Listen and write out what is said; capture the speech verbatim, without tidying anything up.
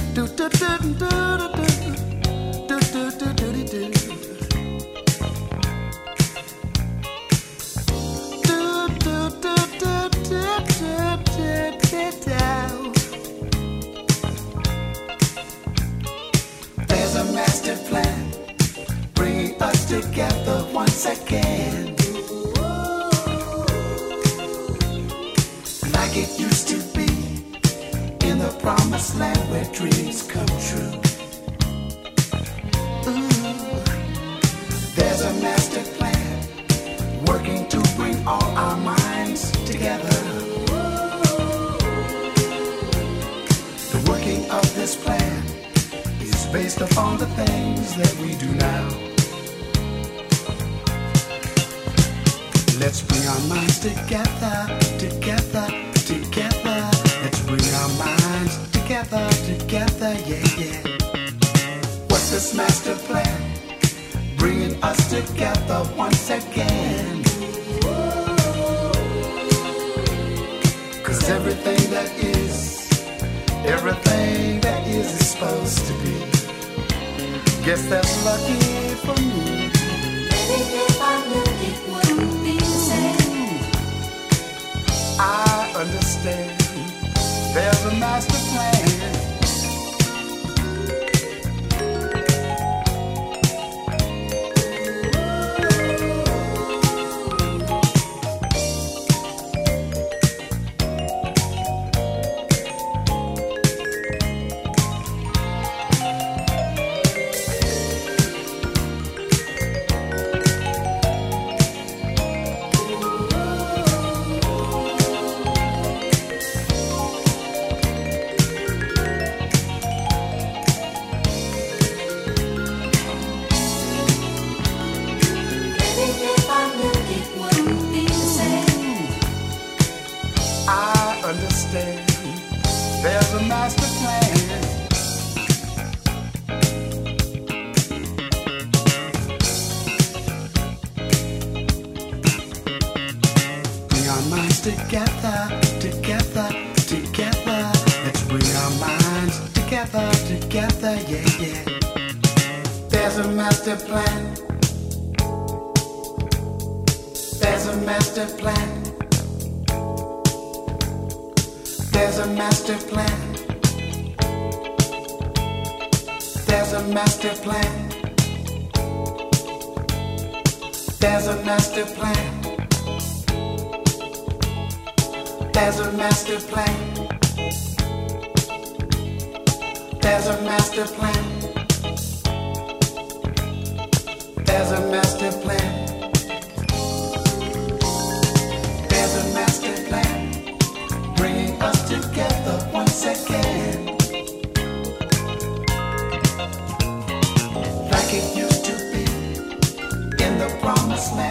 Do do do do do do do do do do. There's a master plan bringing us together once again, like it used to be in the promised land where dreams come true. Ooh. There's a master plan working to bring all our minds together. The working of this plan is based upon the things that we do now. Let's bring our minds together, together, together. Let's bring our minds together, together, yeah, yeah. What's this master plan? Bringing us together once again. Cause everything that is, everything that is is supposed to be. Guess that's lucky for me. Maybe if I knew it wouldn't be the same. I understand. There's a master plan. Understand, there's a master plan. Bring our minds together, together, together. Let's bring our minds together, together, yeah, yeah. There's a master plan. There's a master plan. There's a master plan. There's a master plan. There's a master plan. There's a master plan. There's a master plan. There's a master plan. There's a master plan bringing us together once again, like it used to be in the promised land.